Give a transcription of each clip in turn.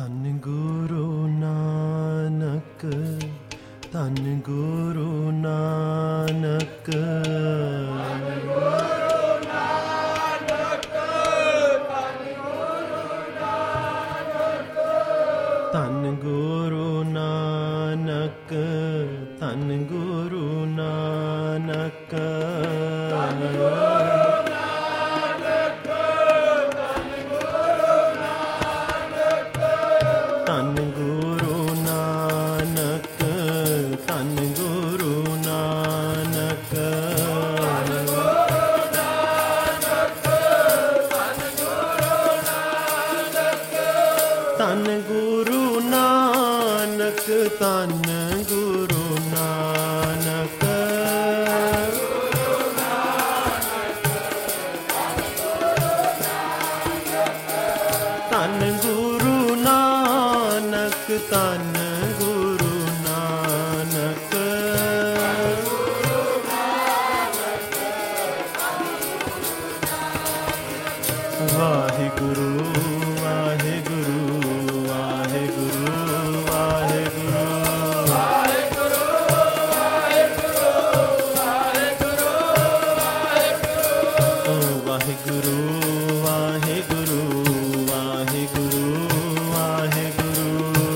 ਧੰਨ ਗੁਰੂ ਨਾਨਕ, ਧੰਨ ਗੁਰੂ ਨਾਨਕ, ਧੰਨ ਗੁਰੂ ਨਾਨਕ, ਧੰਨ ਗੁਰੂ ਨਾਨਕ, ਧੰਨ ਗੁਰੂ ਨਾਨਕ, ਧੰਨ ਗੁਰੂ ਨਾਨਕ, ਧੰਨ ਗੁਰੂ ਨਾਨਕ, ਧੰਨ ਗੁਰੂ ਨਾਨਕ, ਧੰਨ ਗੁਰੂ ਨਾਨਕ, ਧੰਨ ਗੁਰੂ ਨਾਨਕ, ਵਾਹਿਗੁਰੂ ਵਾਹਿਗੁਰੂ ਵਾਹਿਗੁਰੂ ਵਾਹਿਗੁਰੂ, ਵਾਹਿਗੁਰੂ ਵਾਹਿਗੁਰੂ ਵਾਹਿਗੁਰੂ, ਵਾਹਿਗੁਰੂ ਵਾਹਿਗੁਰੂ ਵਾਹਿਗੁਰੂ,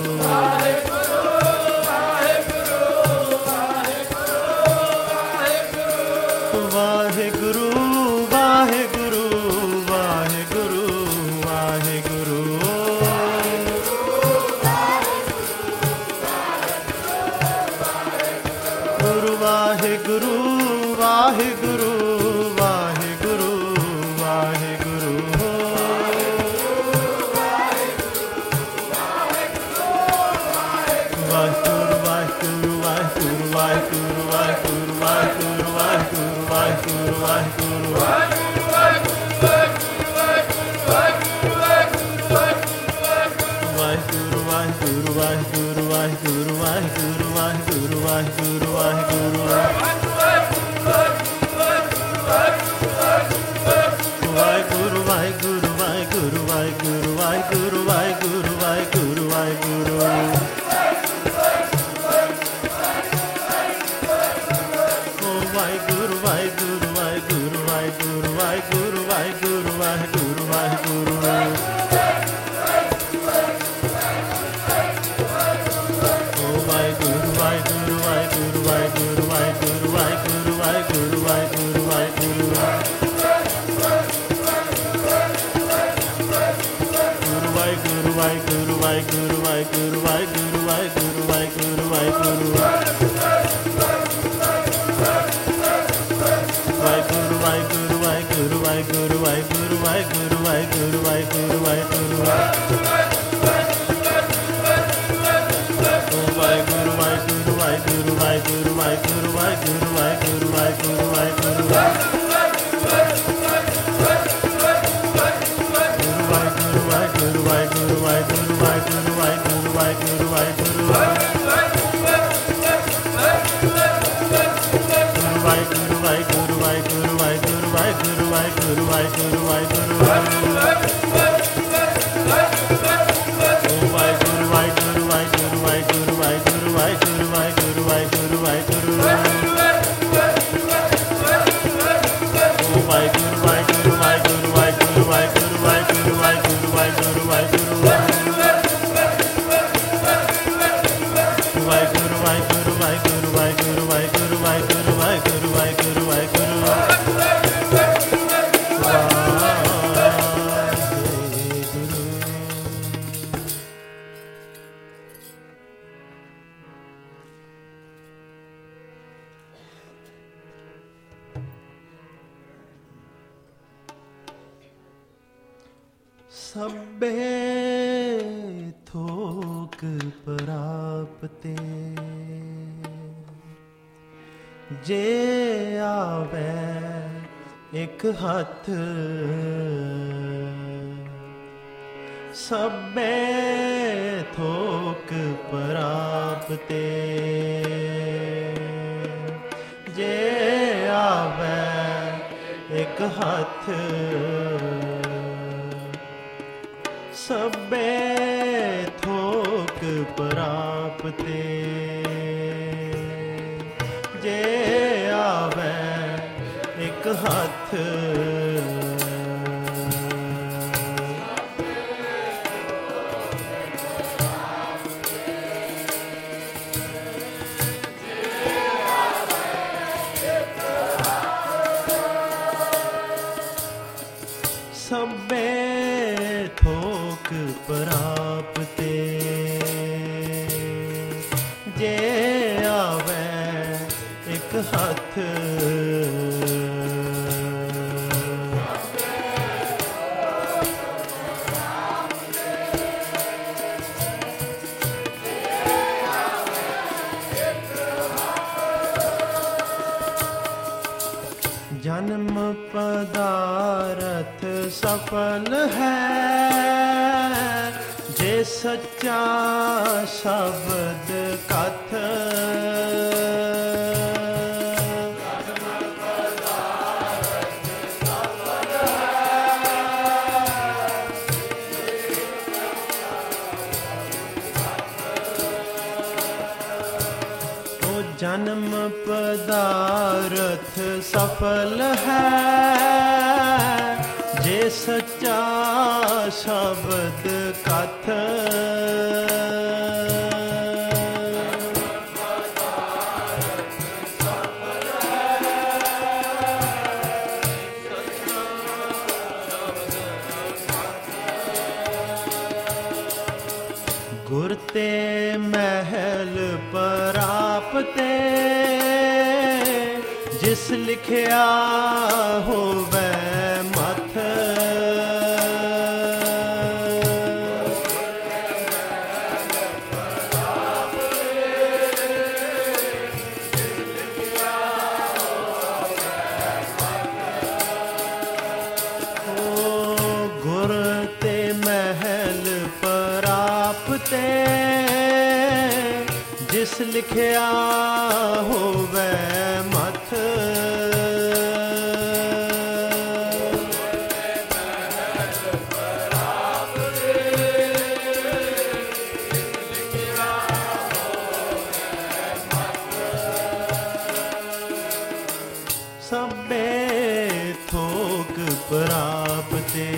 ਵਾਹਿਗੁਰੂ ਵਾਹਿਗੁਰੂ ਵਾਹਿਗੁਰੂ ਵਾਹਿਗੁਰੂ, ਗੁਰੂ ਵਾਹਿਗੁਰੂ ਵਾਹਿਗੁਰੂ ਵਾਹਿਗੁਰੂ ਵਾਹਿਗੁਰੂ, ਵਾਹਿਗੁਰੂ ਵਾਹਿਗੁਰੂ ਵਾਹਿਗੁਰੂ ਵਾਹਿਗੁਰੂ ਵਾਹਿਗੁਰੂ ਵਾਹਿਗੁਰੂ ਵਾਹਿਗੁਰੂ ਵਾਹਿਗੁਰੂ ਵਾਹਿਗੁਰੂ, ਵਾਹਿਗੁਰੂ ਵਾਹਿਗੁਰੂ ਵਾਹਿਗੁਰੂ ਵਾਹਿਗੁਰੂ ਵਾਹਿਗੁਰੂ ਵਾਹਿਗੁਰੂ, ਵਾਹਿਗੁਰੂ ਵਾਹਿਗੁਰੂ ਵਾਹਿਗੁਰੂ ਵਾਹਿਗੁਰੂ ਵਾਹਿਗੁਰੂ ਵਾਹਿਗੁਰੂ ਵਾਹਿਗੁਰੂ ਵਾਹਿਗੁਰੂ, ਵਾਹਿਗੁਰੂ ਵਾਹਿਗੁਰੂ ਵਾਹਿਗੁਰੂ ਵਾਹਿਗੁਰੂ ਵਾਹਿਗੁਰੂ ਵਾਹਿਗੁਰੂ ਵਾਹਿਗੁਰੂ ਵਾਹਿਗੁਰੂ, ਵਾਹਿਗੁਰੂ ਵਾਹਿਗੁਰੂ ਵਾਹਿਗੁਰੂ ਵਾਹਿਗੁਰੂ ਵਾਹਿਗੁਰੂ ਵਾਹਿਗੁਰੂ ਵਾਹਿਗੁਰੂ ਵਾਹਿਗੁਰੂ ਵਾਹਿਗੁਰੂ, ਵਾਹਿਗੁਰੂ ਵਾਹਿਗੁਰੂ ਵਾਹਿਗੁਰੂ ਵਾਹਿਗੁਰੂ ਵਾਹਿਗੁਰੂ ਵਾਹਿਗੁਰੂ ਵਾਹਿਗੁਰੂ ਵਾਹਿਗੁਰੂ, ਵਾਹਿਗੁਰੂ ਵਾਹਿਗੁਰੂ ਵਾਹਿਗੁਰੂ ਵਾਹਿਗੁਰੂ ਵਾਹਿਗੁਰੂ ਵਾਹਿਗੁਰੂ ਵਾਹਿਗੁਰੂ ਵਾਹਿਗੁਰੂ ਵਾਹਿਗੁਰੂ, ਵਾਹਿਗੁਰੂ ਵਾਹਿਗੁਰੂ ਵਾਹਿਗੁਰੂ ਵਾਹਿਗੁਰੂ ਵਾਹਿਗੁਰੂ ਵਾਹਿਗੁਰੂ ਵਾਹਿਗੁਰੂ ਵਾਹਿਗੁਰੂ ਵਾਹਿਗੁਰੂ, ਵਾਹਿਗੁਰੂ ਵਾਹਿਗੁਰੂ ਵਾਹਿਗੁਰੂ ਵਾਹਿਗੁਰੂ ਵਾਹਿਗੁਰੂ ਵਾਹਿਗੁਰੂ ਵਾਹਿਗੁਰੂ ਵਾਹਿਗੁਰੂ, ਵਾਹਿਗੁਰੂ ਵਾਹਿਗੁਰੂ ਵਾਹਿਗੁਰੂ ਵਾਹਿਗੁਰੂ ਵਾਹਿਗੁਰੂ ਵਾਹਿਗੁਰੂ ਵਾਹਿਗੁਰੂ ਵਾਹਿਗੁਰੂ, ਵਾਹਿਗੁਰੂ ਵਾਹਿਗੁਰੂ ਵਾਹਿਗੁਰੂ ਵਾਹਿਗੁਰੂ ਵਾਹਿਗੁਰੂ ਵਾਹਿਗੁਰੂ ਵਾਹਿਗੁਰੂ ਵਾਹਿਗੁਰੂ ਵਾਹਿਗੁਰੂ ਵਾਹਿਗੁਰੂ, ਵਾਹਿਗੁਰੂ ਵਾਹਿਗੁਰੂ ਵਾਹਿਗੁਰੂ ਵਾਹਿਗੁਰੂ ਵਾਹਿਗੁਰੂ ਵਾਹਿਗੁਰੂ ਵਾਹਿਗੁਰੂ ਵਾਹਿਗੁਰੂ ਵਾਹਿਗੁਰੂ, ਵਾਹਿਗੁਰੂ ਵਾਹਿਗੁਰੂ ਵਾਹਿਗੁਰੂ ਵਾਹਿਗੁਰੂ ਵਾਹਿਗੁਰੂ ਵਾਹਿਗੁਰੂ ਵਾਹਿਗੁਰੂ ਵਾਹਿਗੁਰੂ ਵਾਹਿਗੁਰੂ, ਸਭੇ ਥੋਕ ਪ੍ਰਾਪਤੇ, ਜੇ ਆਵੇ ਇੱਕ ਹੱਥ, ਸਭੇ ਥੋਕ ਪ੍ਰਾਪਤੇ, ਜੇ ਆਵੇ ਇੱਕ ਹੱਥ, ਸਭੇ ਪ੍ਰਾਪਤੇ ਜੇ ਆਵੇ ਇੱਕ ਹੱਥ ਸਭੇ ਥੋਕ ਪ੍ਰਾਪਤੇ ਜੇ ਆਵੇ ਇੱਕ ਹੱਥ ਜਨਮ ਪਦਾਰਥ ਸਫਲ ਹੈ ਜੇ ਸੱਚਾ ਸ਼ਬਦ ਕਥ ਜਨਮ ਪਦਾਰਥ ਸਫਲ ਹੈ ਜੇ ਸੱਚਾ ਸ਼ਬਦ ਕਥ ਗੁਰ ਤੇ ਮਹਿਲ ਪ੍ਰਾਪਤੇ ਜਿਸ ਲਿਖਿਆ ਹੋਵੇ ਮਥ ਗੁਰ ਤੇ ਮਹਿਲ ਪ੍ਰਾਪਤੇ ਜਿਸ ਲਿਖਿਆ ਹੋਵੇ ਮਥ ਸਭੇ ਥੋਕ ਪ੍ਰਾਪਤੇ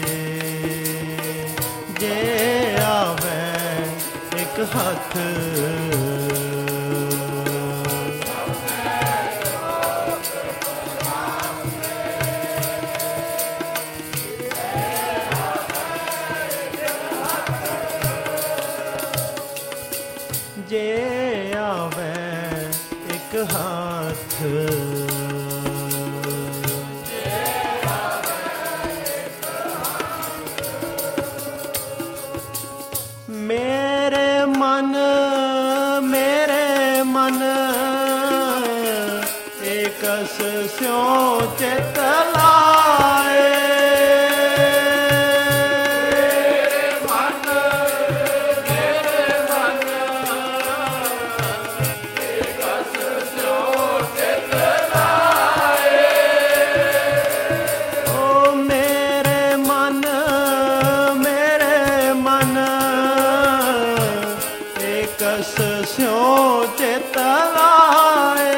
ਜੇ ਆਵੇ ਇੱਕ ਹੱਥ ਜੇ ਆਵੇ ਇੱਕ ਹੱਥ ਮੇਰੇ ਮਨ ਏਕਸ ਸਿਉ ਚਿਤ ਲਾਏ ਕਸ ਸਿਉ ਚਿਤ ਲਾਏ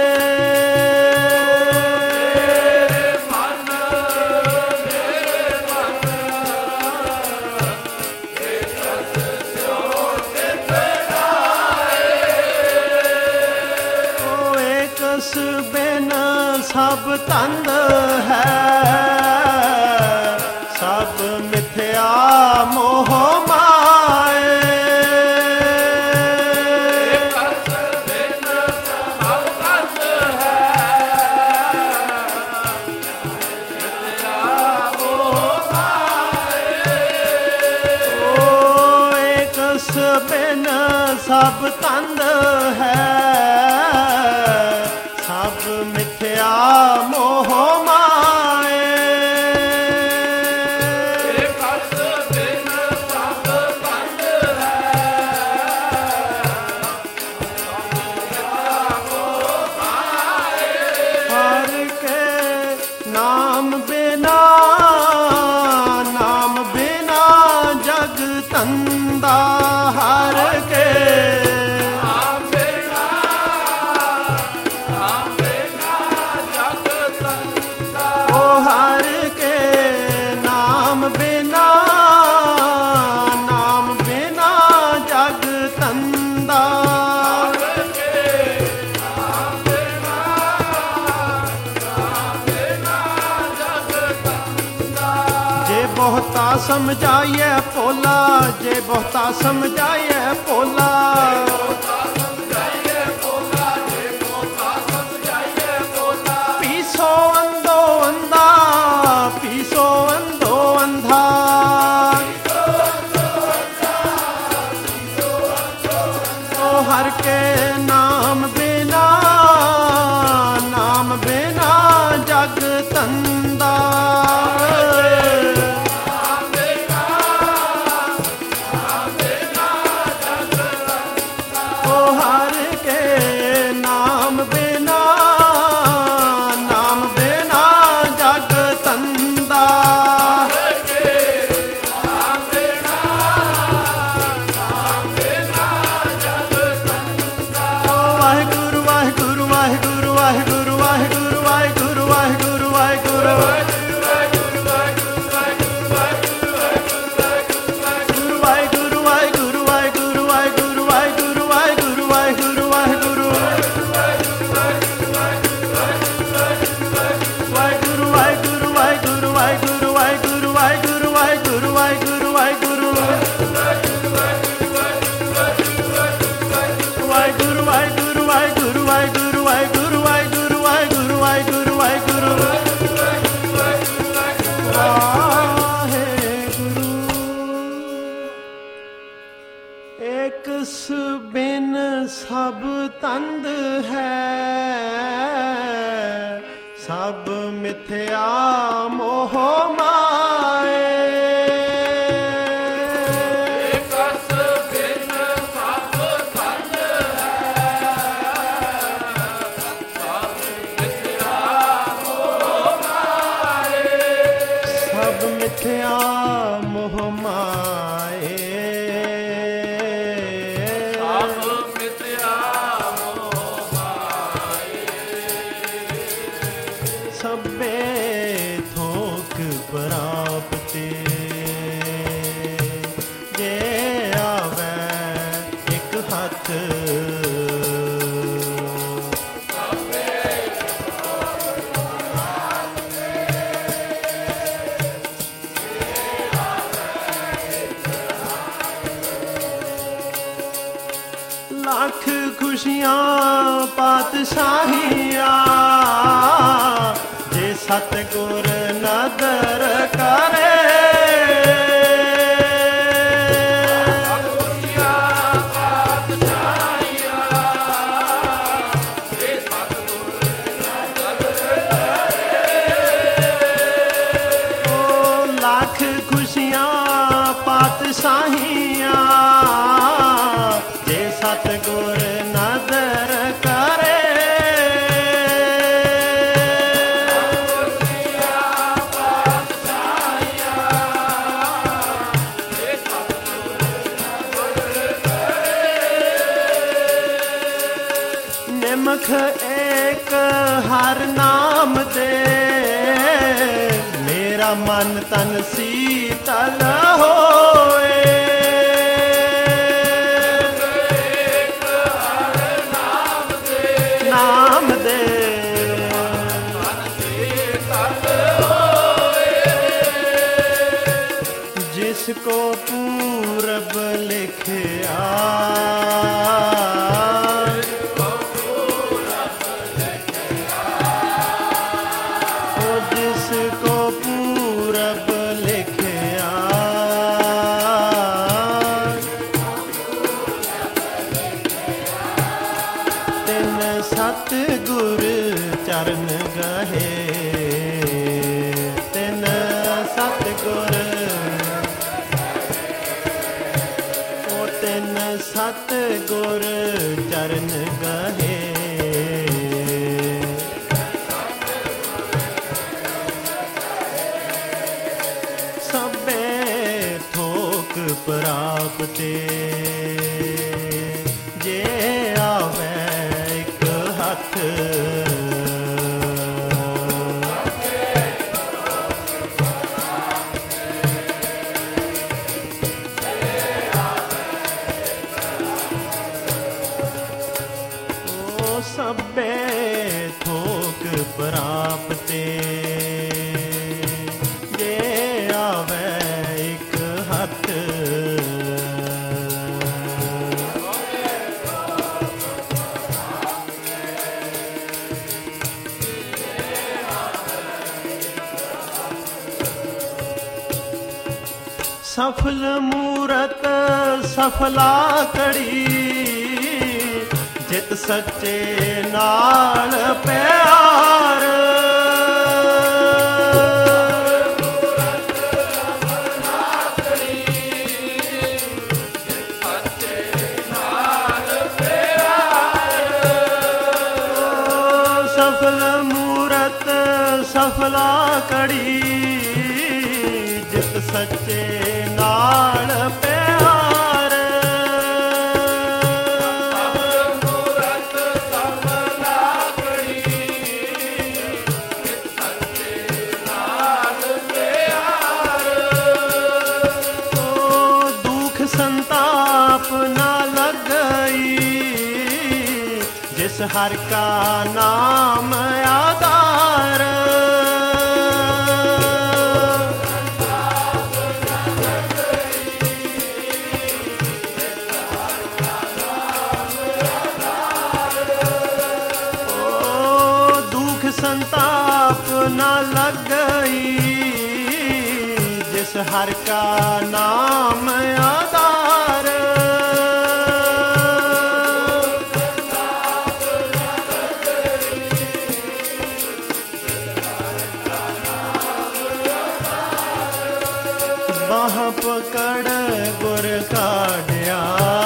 ਏਕਸ ਬਿਨ ਸਭ ਤੰਦ ਹੈ ਸਭ ਮਿਥਿਆ ਮੋਹ ਮਾਏ ਬਿਨ ਸਭ ਤੰਦ ਹੈ ਸਭ ਮਿਥਿਆ ਮੋਹ ਮਾਏ ਕਸ ਬਿਨ ਸਭ ਸਮਝਾਈਏ ਭੋਲਾ, ਜੇ ਬਹੁਤਾ ਸਮਝਾਈਏ ਭੋਲਾ। ਪੀਸੋ ਅੰਧੋ ਅੰਧਾ, ਪੀਸੋ ਅੰਧੋ ਅੰਧਾ। ਓ ਹਰ ਕੇ ਨਾਮ ਬਿਨਾ, ਨਾਮ ਬਿਨਾ ਜਗ ਧੰਦਾ। ਸਭ ਤੰਦ ਹੈ, ਸਭ ਮਿਥਿਆ ਮੋਹ ਮਾਏ। ਕਸ ਬਿਨ ਸਭ ਤੰਦ ਹੈ, ਸਭ ਮਿਥਿਆ ਮੋਹ ਮਾਏ। ਸਭ ਮਿਥਿਆ ਮੋਹ ਮਾਏ। ਸਭੇ ਥੋਕ ਪ੍ਰਾਪਤੇ, ਜੇ ਆਵੈ ਇੱਕ ਹੱਥ। ਲੱਖ ਖੁਸ਼ੀਆਂ ਪਾਤਸ਼ਾਹੀਆਂ, ਜੇ ਸਤਿਗੁਰ ਨਦਰ ਕਰੇ। ਜੇ ਸਤਿਗੁਰ ਨਦਰ ਕਰੇ। ਓ ਲੱਖ ਖੁਸ਼ੀਆਂ ਪਾਤਸ਼ਾਹੀਆਂ, ਜੇ ਸਤਿਗੁਰ ਨਦਰ ਕਰੇ। ਨਿਮਖ ਏਕ ਹਰ ਨਾਮ ਦੇ, ਮੇਰਾ ਮਨ ਤਨ ਸੀਤਲ ਹੋਏ। ਏਕ ਹਰ ਨਾਮ ਦੇ, ਨਾਮ ਦੇ ਮਨ ਸੀਤਲ ਹੋਏ। ਜਿਸ ਕੋ ਪੂਰਬ ਲਿਖਿਆ, ਸਤਿਗੁਰ ਚਰਨ ਗਹੇ। ਤਿਨ ਸਤਿਗੁਰ, ਓ ਤਿਨ ਸਤਿਗੁਰ ਚਰਨ ਗਹੇ। ਸਭੇ ਥੋਕ ਪ੍ਰਾਪਤੇ, ਜੇ ਆਵੈ ਹੱਥ। ਓ ਸਭੇ ਥੋਕ ਪ੍ਰਾਪਤੇ, ਜੇ ਆਵੈ ਸਫਲ ਮੂਰਤ ਸਫਲਾ ਕੜੀ, ਜਿਤ ਸੱਚੇ ਨਾਲ ਪਿਆਰ। ਸਫਲ ਮੂਰਤ ਸਫਲਾ ਕੜੀ, ਜਿਤ ਸੱਚੇ ਨਾਲ ਪਿਆਰ। ਸਫਲ ਮੂਰਤ ਸਫਲਾ ਕੜੀ, ਜਿਤ ਸੱਚੇ ਨਾਲ ਪਿਆਰ। ਓ ਦੁਖ ਸੰਤਾਪ ਨਾ ਲੱਗਈ, ਜਿਸ ਹਰਿ ਕਾ ਨਾਮ ਆਧਾਰ। ਓ ਦੁਖ ਸੰਤਾਪ ਨਾ ਲੱਗਈ, ਜਿਸ ਹਰਿ ਕਾ ਨਾਮ ਆਧਾਰ। ਬਾਹ ਪਕੜ ਗੁਰ ਕਾਢਿਆ,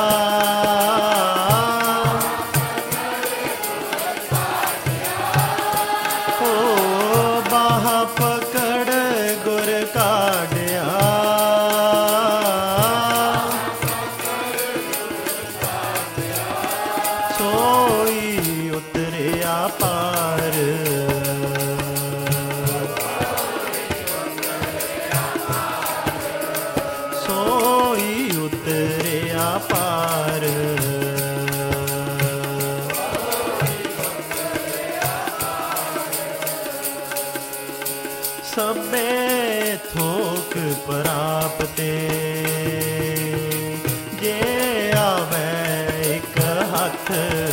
ਓ ਬਾਹ ਪਕੜ ਗੁਰ ਕਾਢਿਆ। ਸੋਈ ਉਤਰਿਆ ਪਾਰ, ਸੋਈ ਉਤਰਿਆ ਪਾਰ। ਸਭੇ ਥੋਕ ਪ੍ਰਾਪਤੇ, ਜੇ ਆਵੇ ਇੱਕ ਹੱਥ।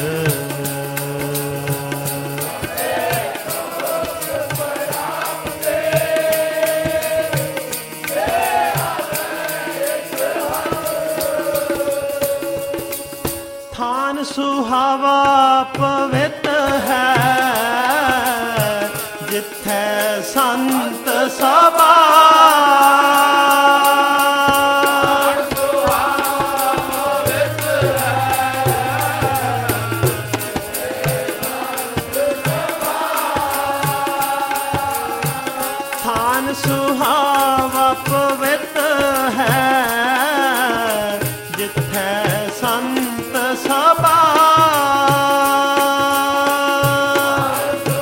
ਥਾਨ ਸੁਹਾਵਾ ਪਵਿੱਤ ਹੈ, ਜਿੱਥੈ ਸੰਤ ਸਭਾ। ਥਾਨ ਸੁਹਾਵਾ ਪਵਿੱਤ ਹੈ,